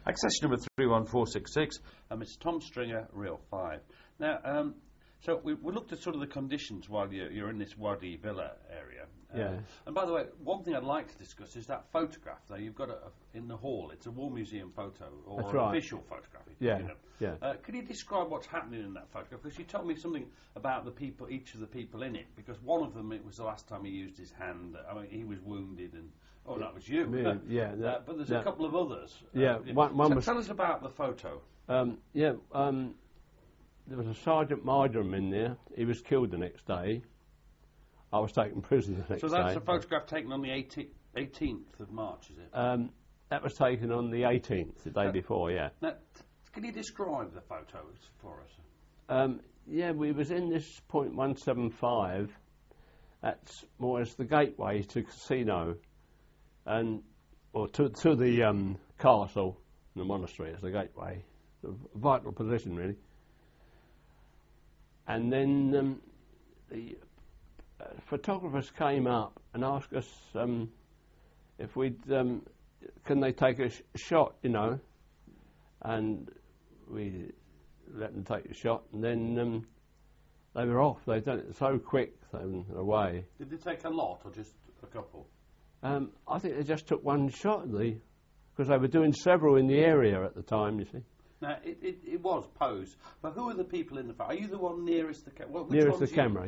Accession number 31466, Mr. Tom Stringer, Reel 5. Now, so we looked at sort of the conditions while you're in this Wadi Villa area. Yes. And by the way, one thing I'd like to discuss is that photograph there. You've got in the hall. It's a War Museum photo, or That's an right. official photograph. Yeah, You know. yeah. Could you describe what's happening in that photograph? Because you told me something about the people, each of the people in it. Because one of them, it was the last time he used his hand. I mean, he was wounded, and that was you. Me, yeah. But there's a couple of others. Yeah, one was. Tell us about the photo. There was a Sergeant Marjoram in there. He was killed the next day. I was taken prisoner the next day. So that's a photograph taken on the 18th of March, is it? That was taken on the 18th, the day before, yeah. Now, can you describe the photos for us? We was in this point 175. That's more as the gateway to casino, or to the castle, the monastery as the gateway. A vital position, really. And then the photographers came up and asked us if we'd, can they take a shot, you know, and we let them take a shot, and then they were off. They'd done it so quick, they were away. Did they take a lot or just a couple? I think they just took one shot, because they were doing several in the area at the time, you see. Now, it was posed, but who are the people in the photo? Are you the one nearest the camera? Nearest the camera,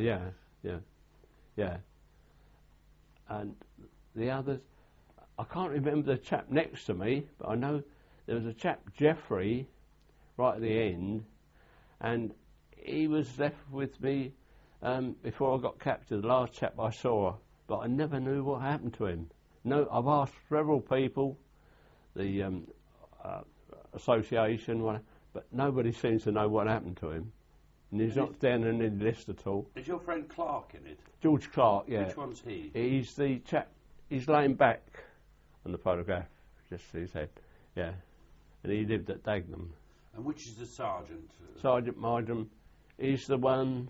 yeah. And the others, I can't remember the chap next to me, but I know there was a chap, Jeffrey, right at the end, and he was left with me before I got captured, the last chap I saw, but I never knew what happened to him. No, I've asked several people, the association, but nobody seems to know what happened to him. And he's not down in the list at all. Is your friend Clark in it? George Clark, yeah. Which one's he? He's the chap, he's laying back on the photograph, just his head, yeah. And he lived at Dagenham. And which is the sergeant? Sergeant Marjoram, he's the one,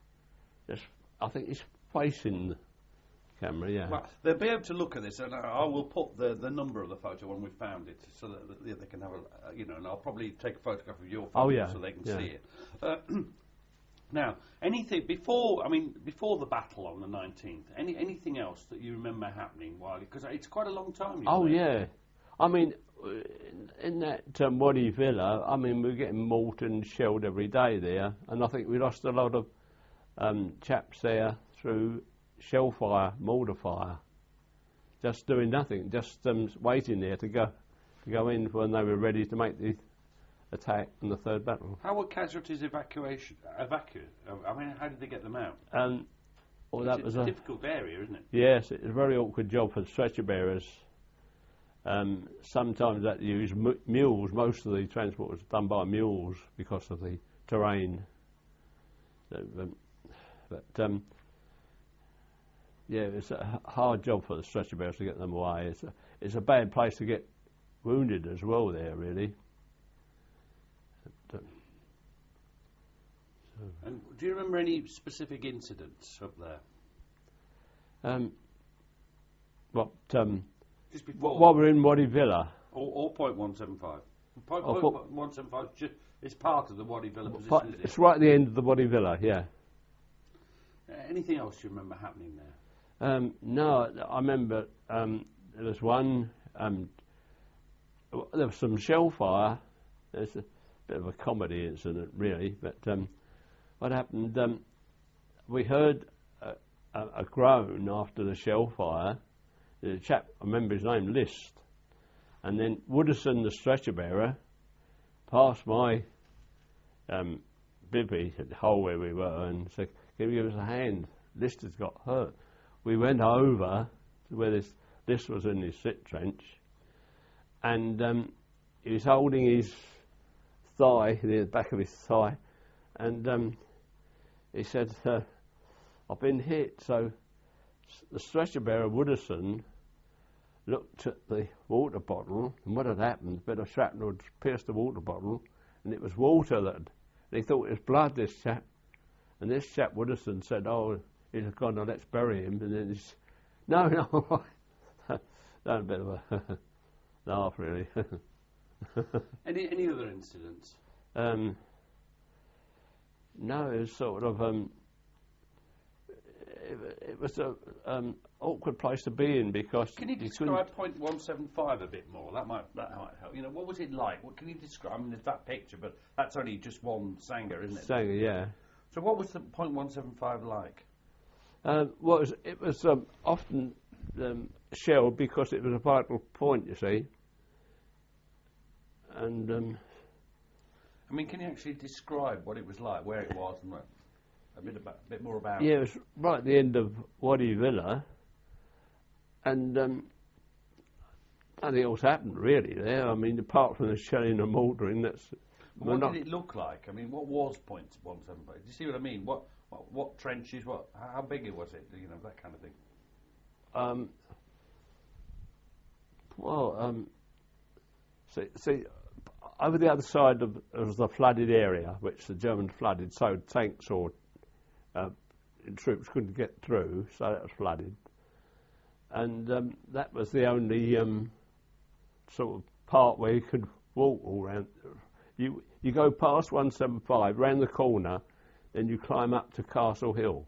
I think he's facing the camera, yeah. Well, they'll be able to look at this, and I will put the number of the photo when we've found it, so that they can have and I'll probably take a photograph of your photo so they can see it. Now, anything before the battle on the 19th, anything else that you remember happening because it's quite a long time. Yeah. I mean, in that Wadi Villa, I mean, we were getting mortared and shelled every day there, and I think we lost a lot of chaps there through shell fire, mortar fire, just doing nothing, just waiting there to go in when they were ready to make the attack in the third battle. How were casualties evacuated? I mean, how did they get them out? That was a difficult area, isn't it? Yes, it was a very awkward job for the stretcher bearers. Sometimes they used mules. Most of the transport was done by mules because of the terrain. It's a hard job for the stretcher bearers to get them away. It's a bad place to get wounded as well there, really. And do you remember any specific incidents up there? Just before? While we're in Wadi Villa. Or point 175. Point 175 is part of the Wadi Villa position, is it? It's right at the end of the Wadi Villa, yeah. Anything else you remember happening there? No, I remember there was one, there was some shell fire. There's a bit of a comedy incident, really, but what happened, we heard a groan after the shell fire. The chap, I remember his name, List, and then Wooderson, the stretcher bearer, passed my bivvy at the hole where we were and said, "Can you give us a hand? List has got hurt." We went over to where this was in his sit trench, and he was holding his thigh, the back of his thigh, and he said, "I've been hit." So the stretcher bearer, Wooderson, looked at the water bottle, and what had happened, a bit of shrapnel had pierced the water bottle, and it was water and he thought it was blood, this chap. And this chap, Wooderson, said, "Oh, he's gone, now let's bury him." And then he's, no, that was a bit of a laugh, really. Any other incidents? No, it was sort of it was a awkward place to be in because. Can you describe .175 a bit more? That might help. You know, what was it like? What can you describe? I mean, there's that picture, but that's only just one Sanger, isn't it? Sanger, yeah. So what was the .175 like? Well, it was often shelled because it was a vital point, you see. And I mean, can you actually describe what it was like, where it was, and a bit more about it? Yeah, it was right at the end of Wadi Villa, and nothing else happened really there. I mean, apart from the shelling and mortaring, that's. What did it look like? I mean, what was .175? Do you see what I mean? What trenches? How big was it? You know, that kind of thing. See, over the other side was the flooded area, which the Germans flooded, so tanks or troops couldn't get through, so that was flooded. And that was the only sort of part where you could walk all around. You go past 175, round the corner, then you climb up to Castle Hill.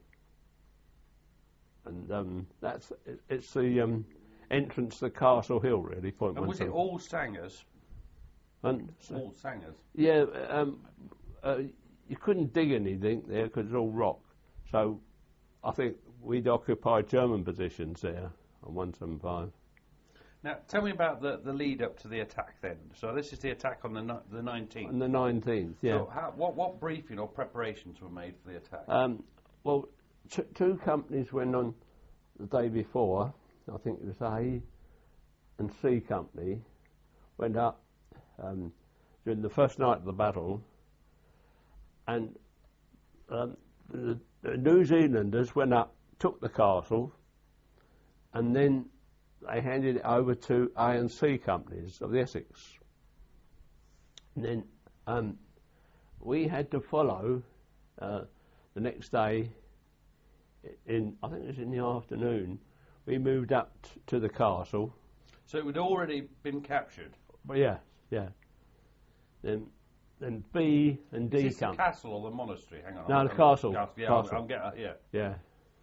And it's the entrance to Castle Hill, really. And was it all Sangers? All Sangers? Yeah, you couldn't dig anything there because it's all rock. So I think we'd occupied German positions there on 175. Now, tell me about the lead up to the attack then. So this is the attack on the 19th. On the 19th, yeah. So what briefing or preparations were made for the attack? Well, two companies went on the day before. I think it was A and C company went up during the first night of the battle, and the New Zealanders went up, took the castle, and then they handed it over to A and C companies of the Essex. And then we had to follow the next day. I think it was in the afternoon. We moved up to the castle. So it had already been captured. Well, yeah. Then B and D Is this the castle or the monastery? Hang on. No, the castle. Yeah, castle. Yeah.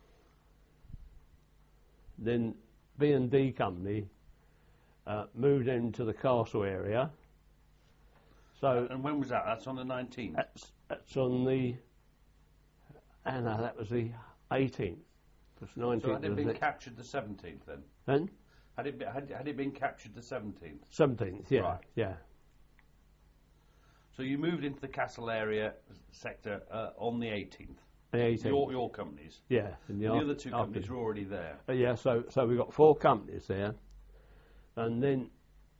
Then B and D company moved into the castle area. So. And when was that? That's on the 19th. That's on the. No, that was the 18th. So had it been captured the 17th then? Then? Had it been captured the 17th? 17th, yeah. Right. Yeah. So you moved into the castle area sector on the 18th? The 18th. Your companies? Yeah. And the other two companies were already there? Yeah, so we got 4 companies there. And then,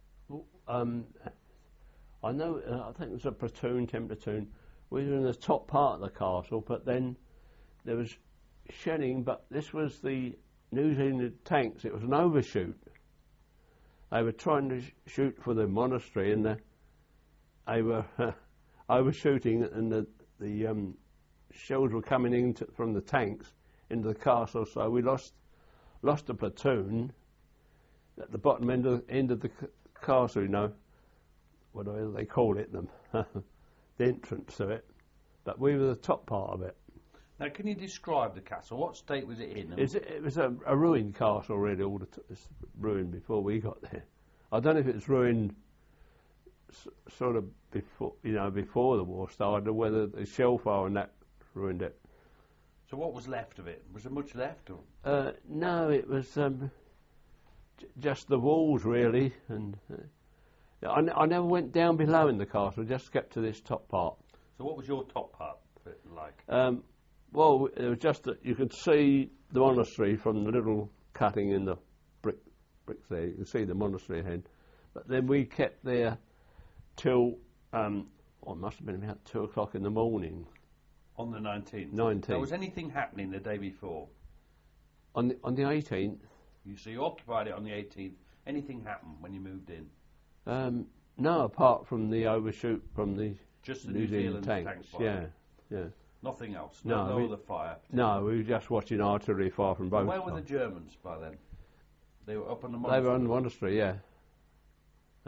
I know, I think it was a platoon, 10 platoon. We were in the top part of the castle, but then there was shelling, but this was the New Zealand tanks. It was an overshoot. They were trying to shoot for the monastery, and they were overshooting, and the shells were coming in from the tanks into the castle. So we lost a platoon at the bottom end of the castle. You know, whatever they call it, the entrance to it. But we were the top part of it. Now, can you describe the castle? What state was it in? It was a ruined castle, really. It's ruined before we got there. I don't know if it was ruined sort of before the war started, or whether the shell fire and that ruined it. So what was left of it? Was there much left? Or? No, it was just the walls, really. And I never went down below in the castle, just kept to this top part. So what was your top part like? Well, it was just that you could see the monastery from the little cutting in the bricks there. You could see the monastery ahead. But then we kept there till, it must have been about 2 o'clock in the morning. On the 19th? 19th. Now, was anything happening the day before? On the 18th. So you occupied it on the 18th. Anything happened when you moved in? No, apart from the overshoot from the just the New Zealand tanks fire. Yeah. Nothing else? No other fire? No, we were just watching artillery fire from both. Where were the Germans by then? They were up on the monastery? They were on the monastery, yeah.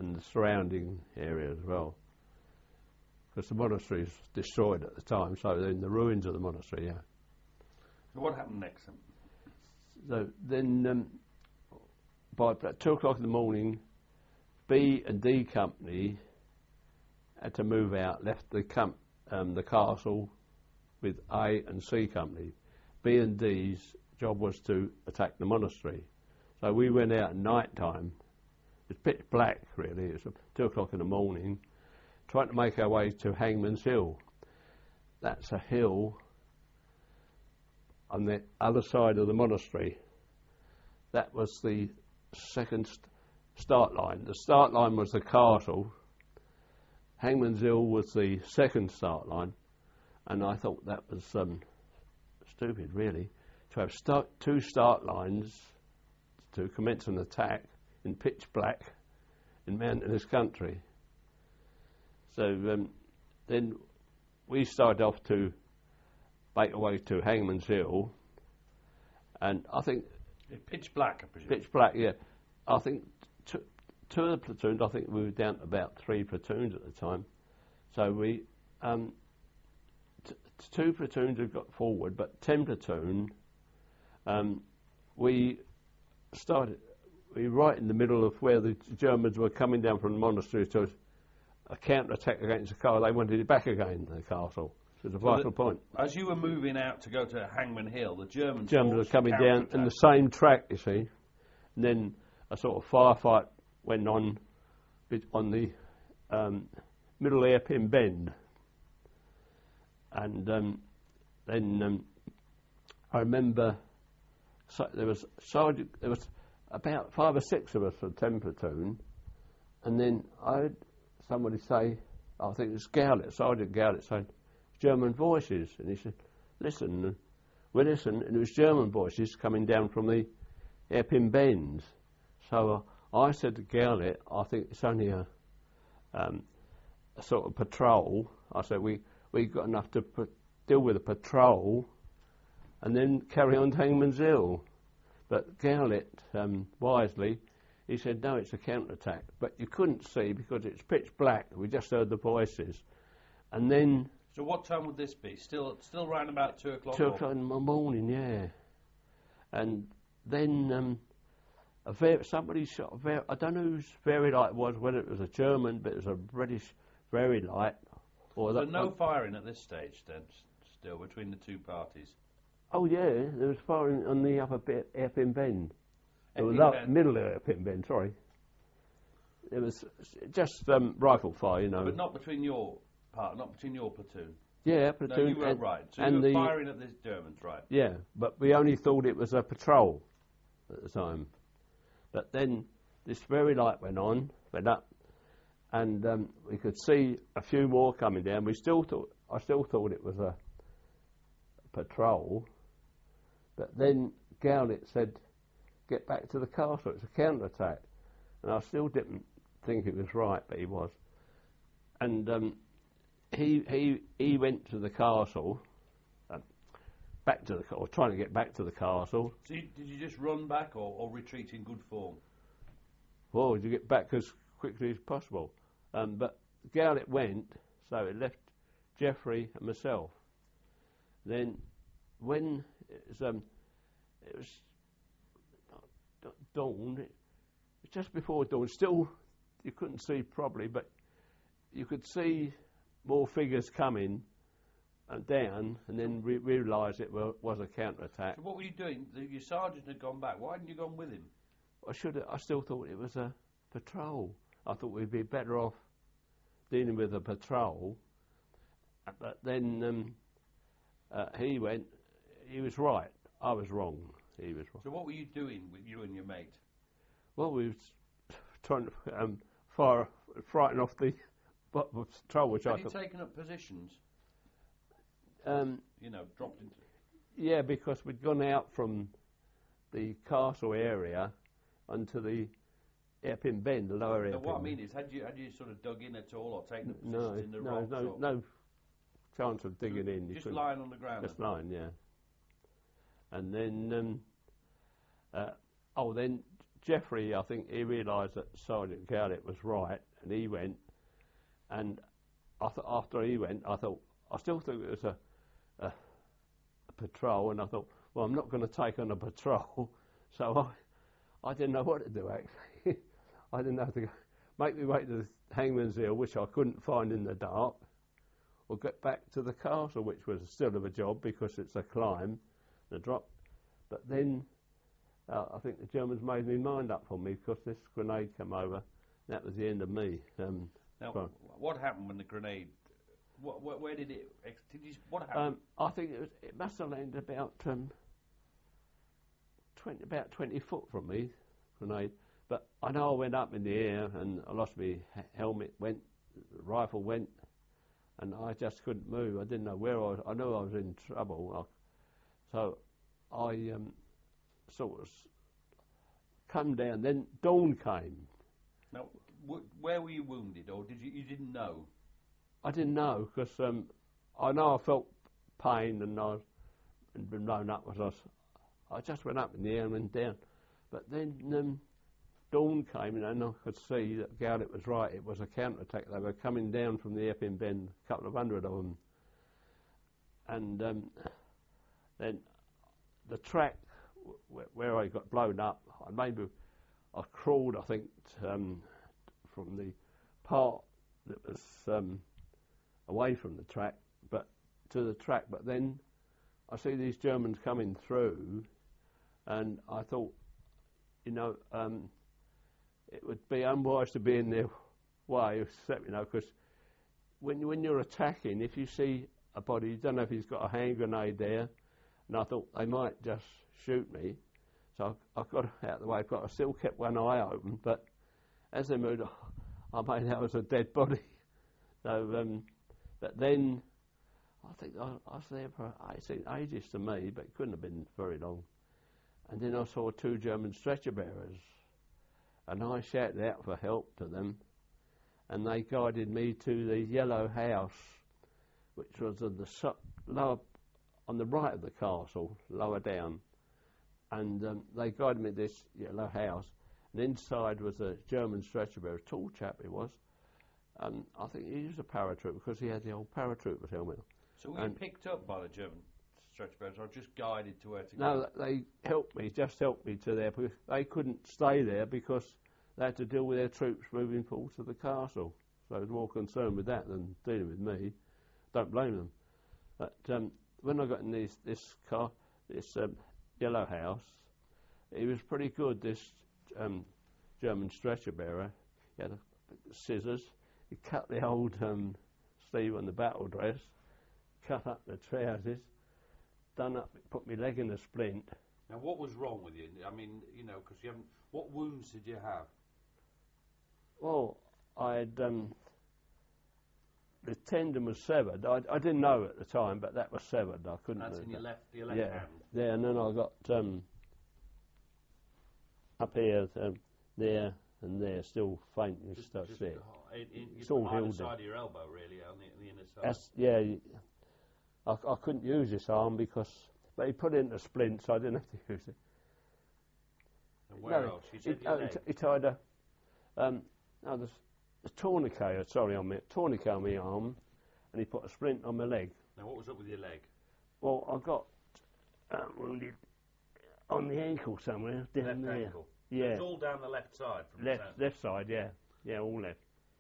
and the surrounding area as well. Because the monastery was destroyed at the time, so they're in the ruins of the monastery, yeah. So what happened next then? So then, by about 2 o'clock in the morning, B and D company had to move out, left the castle with A and C company. B and D's job was to attack the monastery. So we went out at night time. It was pitch black, really. It was 2 o'clock in the morning, trying to make our way to Hangman's Hill. That's a hill on the other side of the monastery. That was the second start line. The start line was the castle. Hangman's Hill was the second start line, and I thought that was stupid, really, to have two start lines to commence an attack in pitch black in mountainous country. So then we started off to make our way to Hangman's Hill, and I think... Pitch black, I presume. Pitch black, yeah. I think two of the platoons, I think we were down to about 3 platoons at the time. So we... two platoons had got forward, but 10 platoon, we were right in the middle of where the Germans were coming down from the monastery to a counter-attack against the castle. They wanted it back again, the castle. So it was a vital point. As you were moving out to go to Hangman Hill, the Germans were coming down in the same track, you see. And then a sort of firefight went on the Middle Hairpin Bend. And then I remember there was about 5 or 6 of us for 10 platoon, and then I heard somebody say, I think it was Gowlett, Sergeant Gowlett, saying, German voices, and he said, listen, and we listened, and it was German voices coming down from the Hairpin Bends. So I said to Gowlett, I think it's only a sort of patrol. I said, we got enough to deal with a patrol and then carry on to Hangman's Hill. But Gowlett, wisely, he said, no, it's a counterattack. But you couldn't see because it's pitch black. We just heard the voices. And then... So what time would this be? Still round about 2 o'clock? 2 o'clock in the morning, yeah. And then somebody shot I don't know whose very light it was, whether it was a German, but it was a British very light. So no firing at this stage then, still, between the two parties? Oh yeah, there was firing on the upper bit, Hairpin Bend. It was middle Hairpin Bend, sorry. It was just rifle fire, you know. But not between your part, not between your platoon? Yeah, platoon. No, you were right. So you were firing at the Germans, right? Yeah, but we only thought it was a patrol at the time. But then this very light went up, and we could see a few more coming down. I still thought it was a patrol, but then Gowlett said, get back to the castle, it's a counter-attack. And I still didn't think it was right, but he was. And he went to the castle, trying to get back to the castle. So did you just run back or retreat in good form? Well, you get back as quickly as possible. But Gowlett went, so it left Geoffrey and myself. Then when it was dawn, it was just before dawn, still you couldn't see properly, but you could see more figures coming down, and then realised it was a counter-attack. So what were you doing? Your sergeant had gone back. Why hadn't you gone with him? I still thought it was a patrol. I thought we'd be better off dealing with a patrol. But then he went. He was right. I was wrong. He was wrong. So what were you doing with you and your mate? Well, we was trying to frighten off the patrol, which I thought. Had you taken up positions? Dropped into... Yeah, because we'd gone out from the castle area onto the Hairpin Bend, the lower Hairpin. What I mean is, had you sort of dug in at all, or taken the positions in the rocks? No chance of digging in. Just lying on the ground? Just lying, yeah. And then, then Jeffrey, I think he realised that Sergeant Gowlett was right, and he went. And after he went, I thought, I still think it was a patrol, and I thought, well, I'm not going to take on a patrol, so I didn't know what to do, actually. I didn't know to make me way to the Hangman's Hill, which I couldn't find in the dark, or get back to the castle, which was still of a job because it's a climb, the drop. But then I think the Germans made me mind up for me because this grenade came over. That was the end of me. Now, what happened when the grenade? Where did it? What happened? I think it must have landed about 20 foot from me, grenade. But I know I went up in the air and I lost my helmet. The rifle went, and I just couldn't move. I didn't know where I was. I knew I was in trouble. So I sort of come down. Then dawn came. Now, where were you wounded, or you didn't know? I didn't know because I know I felt pain and and been blown up. I just went up in the air and went down. But then dawn came and I could see that Gowlett was right. It was a counter-attack. They were coming down from the Epping Bend, a couple of hundred of them. And then the track where I got blown up, I crawled, I think, from the part that was away from the track, but to the track. But then I see these Germans coming through, and I thought, it would be unwise to be in their way, because when you're attacking, if you see a body, you don't know if he's got a hand grenade there, and I thought they might just shoot me. So I got out of the way, but I still kept one eye open. But as they moved, I made out it was a dead body. So, but then I think I was there for ages to me, but it couldn't have been very long. And then I saw 2 German stretcher bearers, and I shouted out for help to them, and they guided me to the yellow house, which was on the right of the castle, lower down. And they guided me to this yellow house, and inside was a German stretcher bearer, a tall chap he was, and I think he was a paratrooper because he had the old paratrooper's helmet on. So were you picked up by the German stretcher bearers, or just guided to where to go? No, they helped me to there, because they couldn't stay there because they had to deal with their troops moving forward to the castle. So I was more concerned with that than dealing with me. Don't blame them. But when I got in this yellow house, he was pretty good, this German stretcher bearer. He had scissors. He cut the old sleeve on the battle dress, cut up the trousers, put my leg in a splint. Now, what was wrong with you? I mean, because you haven't. What wounds did you have? Well, I had the tendon was severed. I didn't know at the time, but that was severed. I couldn't. That's in your left hand. Yeah, and then I got up here, there and there, still faint and stuff. It's all healed. Side of your elbow, really, on the inner side. I couldn't use this arm because they put it into splints, so I didn't have to use it. And where else? You said your leg. He tied there's a tourniquet on my arm, and he put a splint on my leg. Now, what was up with your leg? Well, I got wounded on the ankle somewhere down left there. Ankle. Yeah, it's all down the left side. From left side. Yeah, all left.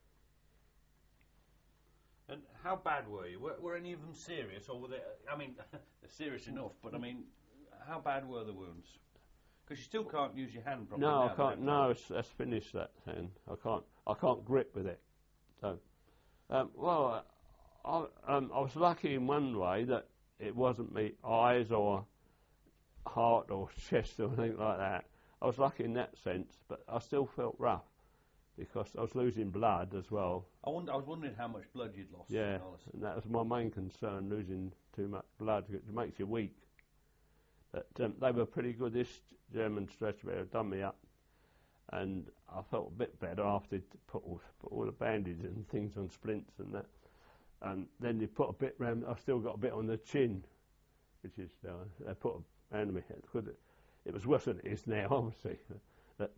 And how bad were you? Were any of them serious, or were they? I mean, they're serious enough, but I mean, how bad were the wounds? Because you still can't use your hand properly. No, I can't. No, it's finished, that hand. I can't grip with it. So, I was lucky in one way that it wasn't me eyes or heart or chest or anything like that. I was lucky in that sense, but I still felt rough because I was losing blood as well. I was wondering how much blood you'd lost. Yeah, and that was my main concern, losing too much blood. It makes you weak. But they were pretty good. This German stretcher bearer done me up, and I felt a bit better after they put all the bandages and things on splints and that. And then they put a bit round. I still got a bit on the chin, which is they put around my head. It was worse than it is now, obviously. But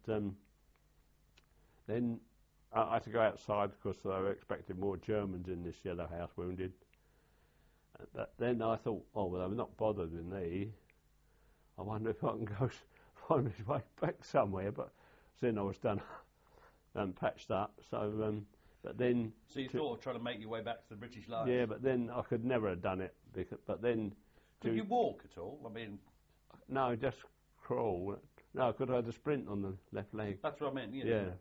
then I had to go outside because they were expecting more Germans in this yellow house wounded. But then I thought, oh, well, I'm not bothered with me. I wonder if I can go find his way back somewhere. But then I was done and patched up. So, but then. So you thought of trying to make your way back to the British lines? Yeah, but then I could never have done it. But then. Could you walk at all? I mean. No, just crawl. No, because I had a sprint on the left leg. That's what I meant. Yeah.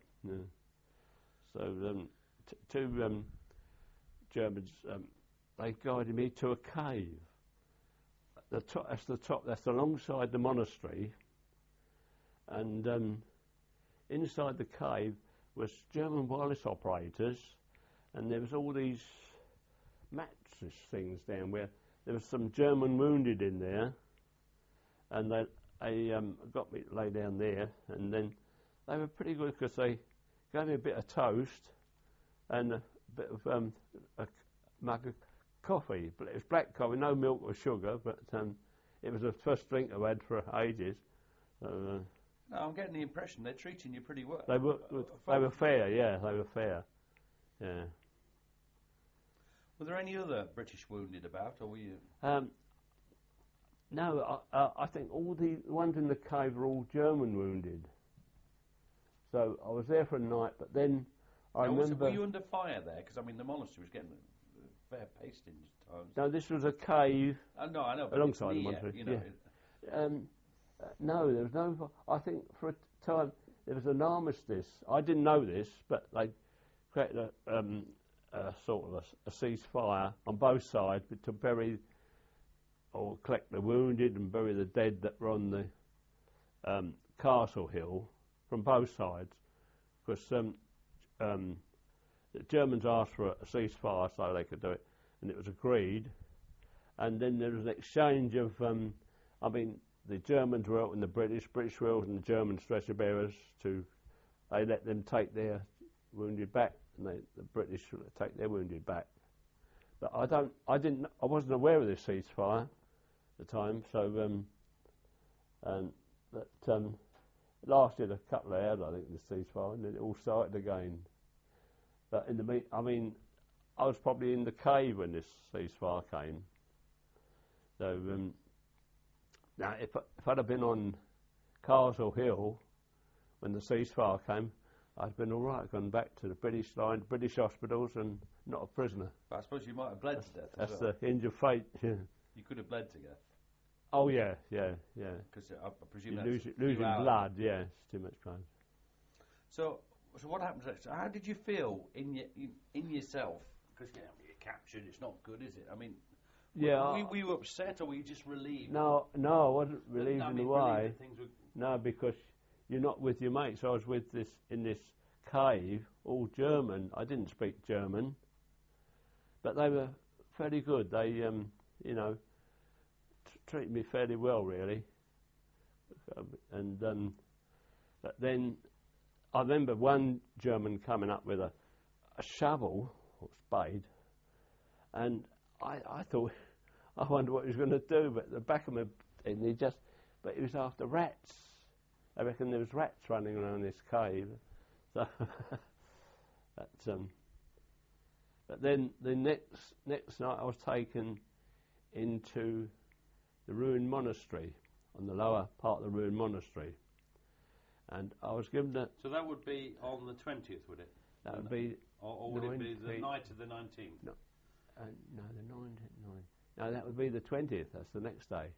So two Germans. They guided me to a cave. That's the top. That's alongside the monastery. And inside the cave was German wireless operators, and there was all these mattress things down where there was some German wounded in there, and they got me to lay down there, and then they were pretty good because they gave me a bit of toast and a bit of a mug of coffee, but it was black coffee, no milk or sugar, but it was the first drink I've had for ages. No, I'm getting the impression they're treating you pretty well. They were fair, yeah, they were fair, yeah. Were there any other British wounded about, or were you? No, I think all the ones in the cave were all German wounded. So I was there for a night, but then I remember. Were you under fire there? Because I mean, the monastery was getting a fair pasting at times. No, this was a cave. No, I know. But alongside near, the monastery. You know. Yeah. No, there was no. I think for a time there was an armistice. I didn't know this, but they created a sort of a ceasefire on both sides to bury or collect the wounded and bury the dead that were on the Castle Hill from both sides, because the Germans asked for a ceasefire so they could do it, and it was agreed. And then there was an exchange of, I mean, the Germans were out in the British were out in the German stretcher bearers they let them take their wounded back, and the British take their wounded back. But I wasn't aware of this ceasefire at the time, so it lasted a couple of hours, I think, the ceasefire, and then it all started again. But I was probably in the cave when this ceasefire came. So now, if I'd have been on Castle Hill when the ceasefire came, I'd have been all right, gone back to the British line, British hospitals, and not a prisoner. But I suppose you might have bled to death. That's the hinge of fate. Yeah. You could have bled to death. Oh yeah. Because I presume losing blood. Yeah, it's too much blood. So what happens next? How did you feel in yourself? Because you're captured. It's not good, is it? I mean, were you upset or were you just relieved? No, I wasn't relieved in a way. No, because you're not with your mates. I was in this cave, all German. I didn't speak German, but they were fairly good. They, treated me fairly well, really. And but then I remember one German coming up with a shovel or spade, and I thought, I wonder what he was going to do. But the back of my head, but he was after rats. I reckon there was rats running around this cave. So but then the next night I was taken into the ruined monastery, on the lower part of the ruined monastery, and I was given a. So that would be on the 20th, would it? That would be. Or would it be the night of the 19th? No, the 19th. No, that would be the 20th. That's the next day.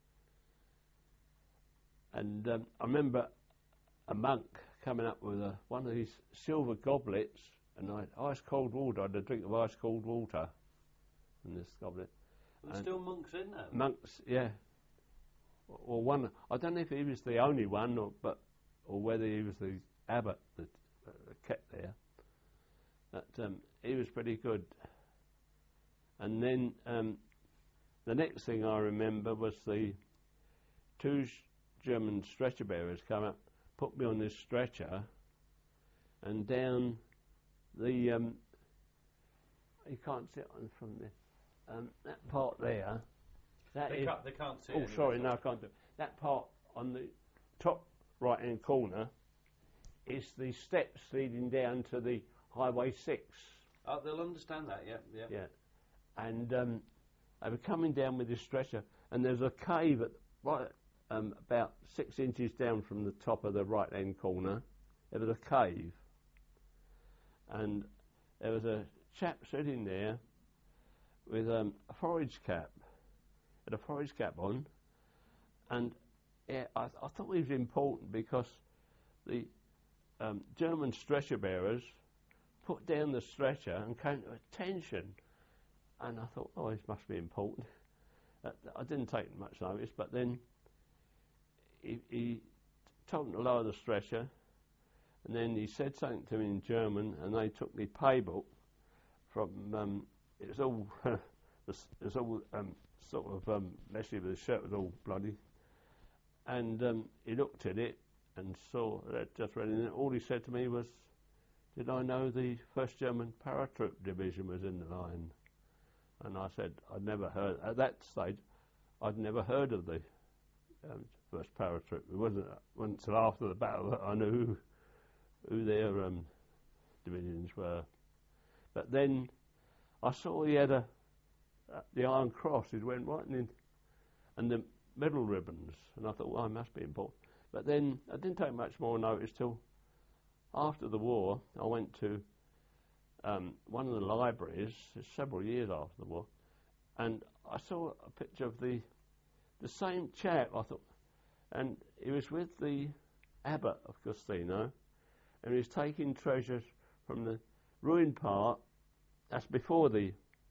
And I remember a monk coming up with one of these silver goblets, and I had ice cold water. I had a drink of ice cold water in this goblet. There's still monks in there? Monks, yeah. Or one. I don't know if he was the only one, or whether he was the abbot that kept there. But he was pretty good. And then the next thing I remember was the two German stretcher bearers come up, put me on this stretcher, and down the. You can't see it from there. That part there. They can't see it. Oh, sorry, no, I can't do it. That part on the top right-hand corner, it's the steps leading down to the Highway 6. Oh, they'll understand that, yeah. Yeah. And they were coming down with this stretcher, and there's a cave at right about 6 inches down from the top of the right-hand corner. There was a cave, and there was a chap sitting there with a forage cap, had a forage cap on, and I thought he was important because the German stretcher bearers put down the stretcher and came to attention, and I thought, oh, this must be important. I didn't take much notice, but then he told them to lower the stretcher, and then he said something to me in German, and they took the paybook from, it was all, sort of messy, but the shirt was all bloody, and he looked at it and saw that just read it, and all he said to me was, did I know the 1st German Paratroop Division was in the line? And I said, I'd never heard, at that stage, I'd never heard of the 1st Paratroop. It wasn't until after the battle that I knew who their divisions were. But then I saw he had the Iron Cross, it went right in, and the medal ribbons, and I thought, well, it must be important. But then I didn't take much more notice till after the war. I went to one of the libraries several years after the war, and I saw a picture of the same chap, I thought, and he was with the Abbot of Custino, and he was taking treasures from the ruined part. That's before the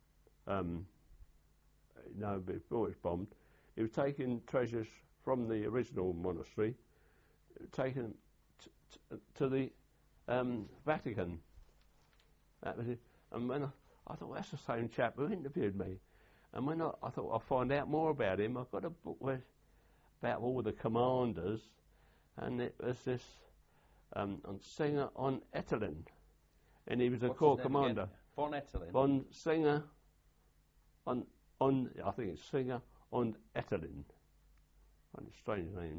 before it was bombed. He was taking treasures from the original monastery, taking to the Vatican. That was it. And when I thought, that's the same chap who interviewed me. And when I thought I'll find out more about him, I got a book about all the commanders, and it was this Singer on Ettelin, and he was a corps commander. Again? Von Ettelin. Von Singer on I think it's Singer on Ettelin. What a strange name.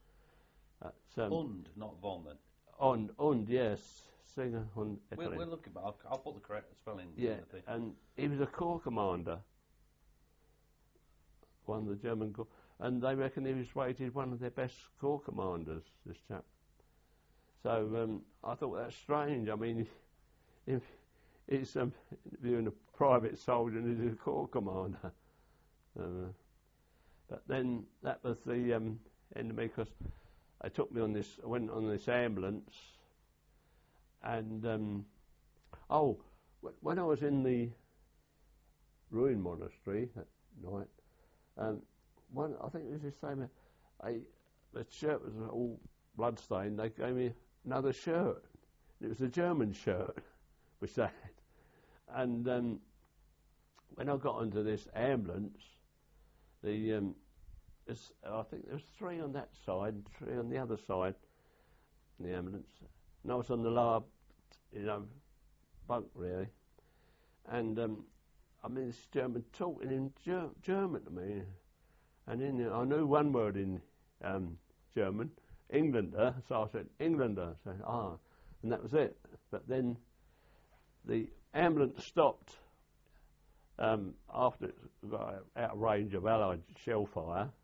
Und, not von then. Und, yes. Singer on Ettelin. We'll look at it. I'll put the correct spelling in the thing. And he was a corps commander. One of the German corps. And they reckon he was rated one of their best corps commanders, this chap. So I thought that's strange. I mean, if it's interviewing a private soldier and he's a corps commander. But then that was the end of me, because they took me on this, I went on this ambulance, and when I was in the ruined monastery that night, I think it was the same, the shirt was all bloodstained. They gave me another shirt. It was a German shirt, which they had. And when I got onto this ambulance, I think there was 3 on that side, 3 on the other side in the ambulance. And I was on the lower, bunk really. And I mean, this German talking in German to me. And I knew one word in German, Englander, so I said, Englander. So, and that was it. But then the ambulance stopped after it got out of range of Allied shell fire,